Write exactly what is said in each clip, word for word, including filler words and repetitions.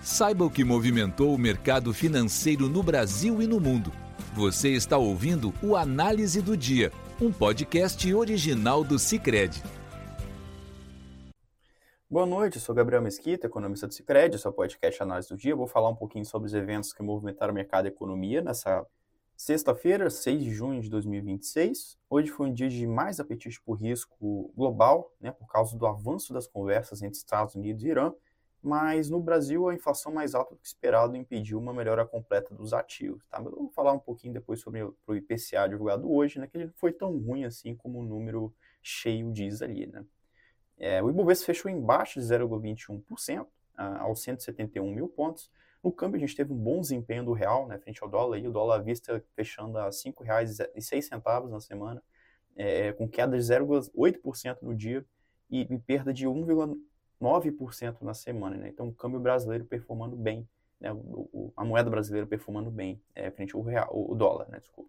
Saiba o que movimentou o mercado financeiro no Brasil e no mundo. Você está ouvindo o Análise do Dia, um podcast original do Sicredi. Boa noite, eu sou Gabriel Mesquita, economista do Sicredi, esse é o podcast Análise do Dia. Eu vou falar um pouquinho sobre os eventos que movimentaram o mercado e a economia nessa sexta-feira, seis de junho de dois mil e vinte e seis. Hoje foi um dia de mais apetite por risco global, né, por causa do avanço das conversas entre Estados Unidos e Irã, mas no Brasil a inflação mais alta do que esperado impediu uma melhora completa dos ativos. Tá? Eu vou falar um pouquinho depois sobre o I P C A divulgado hoje, né, que ele não foi tão ruim assim como o número cheio diz ali. Né? É, o Ibovespa fechou em baixo de zero vírgula vinte e um por cento, uh, aos cento e setenta e um mil pontos. No câmbio, a gente teve um bom desempenho do real, né, frente ao dólar, e o dólar à vista fechando a cinco reais e seis centavos na semana, é, com queda de zero vírgula oito por cento no dia e, e perda de um vírgula nove por cento na semana. Né? Então, o câmbio brasileiro performando bem, né, o, o, a moeda brasileira performando bem, é, frente ao real, o, o dólar, né, desculpa.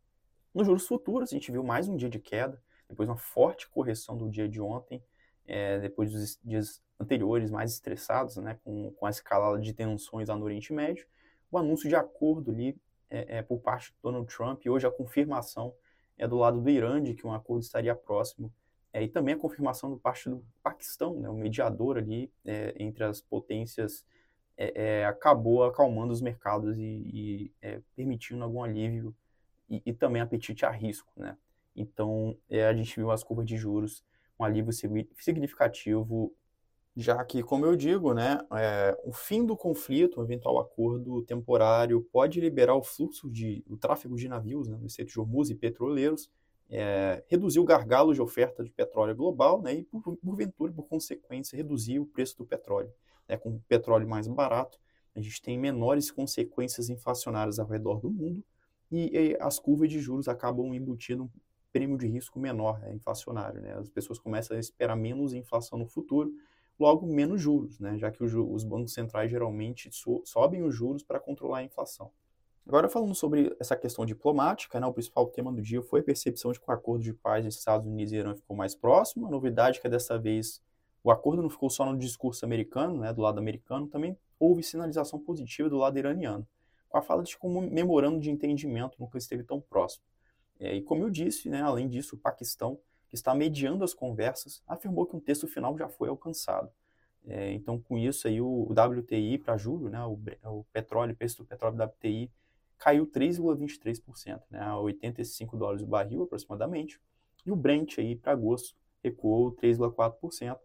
Nos juros futuros, a gente viu mais um dia de queda, depois uma forte correção do dia de ontem, É, depois dos dias anteriores mais estressados, né, com, com a escalada de tensões lá no Oriente Médio, o anúncio de acordo ali é, é, por parte do Donald Trump, e hoje a confirmação é do lado do Irã de que um acordo estaria próximo, é, e também a confirmação do parte do Paquistão, né, o mediador ali é, entre as potências, é, é, acabou acalmando os mercados e, e é, permitindo algum alívio e, e também apetite a risco. Né? Então, é, a gente viu as curvas de juros um alívio significativo, já que, como eu digo, né, é, o fim do conflito, um eventual acordo temporário, pode liberar o fluxo de, o tráfego de navios, né, no Estreito de Hormuz e petroleiros, é, reduzir o gargalo de oferta de petróleo global, né, e, por, porventura, por consequência, reduzir o preço do petróleo. Né, com o petróleo mais barato, a gente tem menores consequências inflacionárias ao redor do mundo e, e as curvas de juros acabam embutindo prêmio de risco menor, né, inflacionário. Né? As pessoas começam a esperar menos inflação no futuro, logo menos juros, né? Já que o, os bancos centrais geralmente so, sobem os juros para controlar a inflação. Agora, falando sobre essa questão diplomática, né, o principal tema do dia foi a percepção de que o acordo de paz entre Estados Unidos e Irã ficou mais próximo. A novidade é que dessa vez o acordo não ficou só no discurso americano, né, do lado americano, também houve sinalização positiva do lado iraniano, com a fala de como memorando de entendimento nunca esteve tão próximo. É, e como eu disse, né, além disso, o Paquistão, que está mediando as conversas, afirmou que um texto final já foi alcançado. É, então, com isso, aí, o, o W T I para julho, né, o, o petróleo, o preço do petróleo W T I caiu três vírgula vinte e três por cento, né, a oitenta e cinco dólares o barril aproximadamente, e o Brent para agosto recuou três vírgula quatro por cento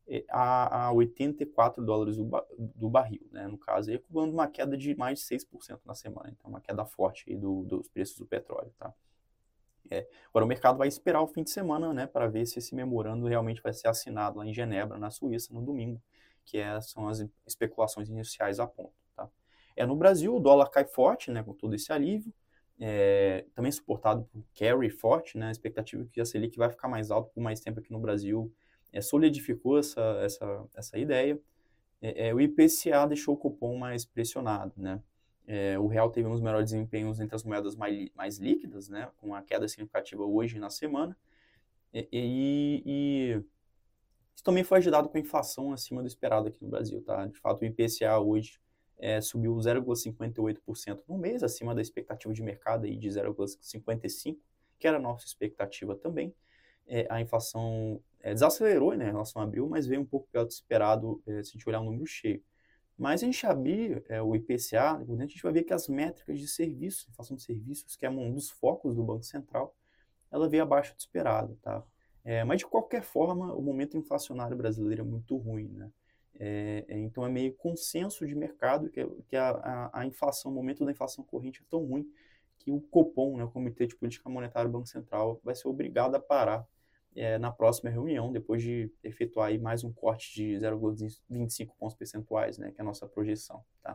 a, a oitenta e quatro dólares do, do barril, né, no caso, recuando uma queda de mais de seis por cento na semana, então uma queda forte aí do, dos preços do petróleo. Tá? É. Agora, o mercado vai esperar o fim de semana, né, para ver se esse memorando realmente vai ser assinado lá em Genebra, na Suíça, no domingo, que é, são as especulações iniciais a ponto. Tá? É, no Brasil, o dólar cai forte, né, com todo esse alívio, é, também suportado por carry forte, né, a expectativa é que a Selic vai ficar mais alta por mais tempo aqui no Brasil, é, solidificou essa, essa, essa ideia. É, é, o I P C A deixou o cupom mais pressionado, né? É, o real teve um dos melhores desempenhos entre as moedas mais, mais líquidas, né, com uma queda significativa hoje na semana, e, e, e isso também foi ajudado com a inflação acima do esperado aqui no Brasil. Tá? De fato, o I P C A hoje é, subiu zero vírgula cinquenta e oito por cento no mês, acima da expectativa de mercado aí de zero vírgula cinquenta e cinco por cento, que era a nossa expectativa também. É, a inflação é, desacelerou, né, em relação a abril, mas veio um pouco pior do esperado é, se a gente olhar o número cheio. Mas a gente abrir é, o I P C A, a gente vai ver que as métricas de serviços, inflação de serviços, que é um dos focos do Banco Central, ela veio abaixo do esperado. Tá? É, mas, de qualquer forma, o momento inflacionário brasileiro é muito ruim. Né? É, é, então, é meio consenso de mercado que, que a, a, a inflação, o momento da inflação corrente é tão ruim que o Copom, né, o Comitê de Política Monetária do Banco Central, vai ser obrigado a parar É, na próxima reunião, depois de efetuar aí mais um corte de zero vírgula vinte e cinco pontos percentuais, né, que é a nossa projeção. Tá?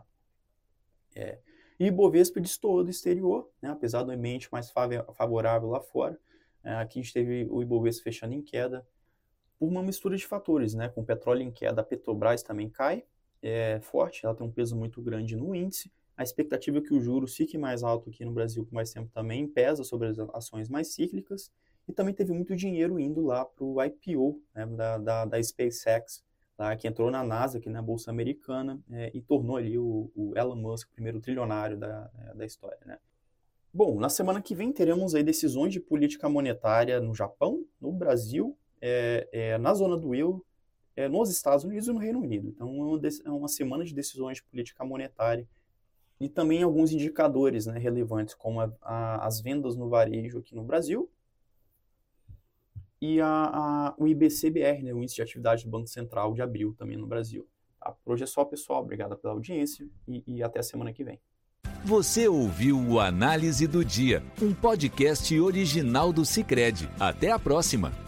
É. E o Ibovespa destoou do exterior, né, apesar do ambiente mais favorável lá fora. É, aqui a gente teve o Ibovespa fechando em queda por uma mistura de fatores, né, com o petróleo em queda, a Petrobras também cai é, forte, ela tem um peso muito grande no índice. A expectativa é que o juros fique mais alto aqui no Brasil por mais tempo também pesa sobre as ações mais cíclicas. E também teve muito dinheiro indo lá para o I P O, né, da, da, da SpaceX, tá? Que entrou na Nasdaq, na Bolsa Americana, é, e tornou ali o, o Elon Musk o primeiro trilionário da, da história, né? Bom, na semana que vem teremos aí decisões de política monetária no Japão, no Brasil, é, é, na zona do euro, é, nos Estados Unidos e no Reino Unido. Então, é uma, é uma semana de decisões de política monetária e também alguns indicadores, né, relevantes, como a, a, as vendas no varejo aqui no Brasil e a, a, o I B C B R, né, o Índice de Atividade do Banco Central de abril também no Brasil. Tá? Por hoje é só, pessoal. Obrigado pela audiência e, e até a semana que vem. Você ouviu o Análise do Dia, um podcast original do Sicredi. Até a próxima!